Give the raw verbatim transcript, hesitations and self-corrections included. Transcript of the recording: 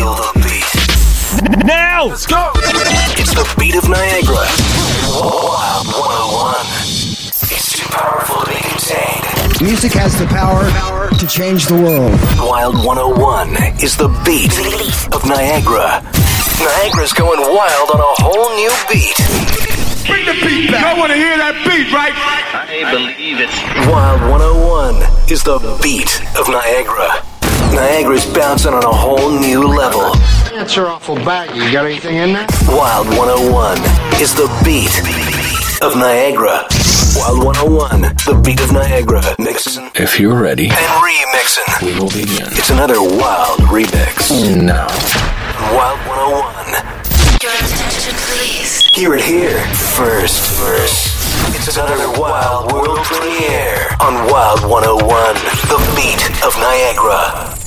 Feel the beat. Now! Let's go! It's the beat of Niagara. Wild one oh one. It's too powerful to be contained. Music has the power, power to change the world. Wild one oh one is the beat of Niagara. Niagara's going wild on a whole new beat. Bring the beat back. I want to hear that beat, right? I believe it. Wild one oh one is the beat of Niagara. Niagara's bouncing on a whole new level. That's your awful baggy. You got anything in there? Wild one oh one is the beat of Niagara. Wild one oh one, the beat of Niagara. Mixing If you're ready, and remixing. we will begin. It's another wild remix. Now. Wild one oh one. Your attention, please. Hear it here first. First. It's another wild world premiere on Wild one oh one, the beat of Niagara.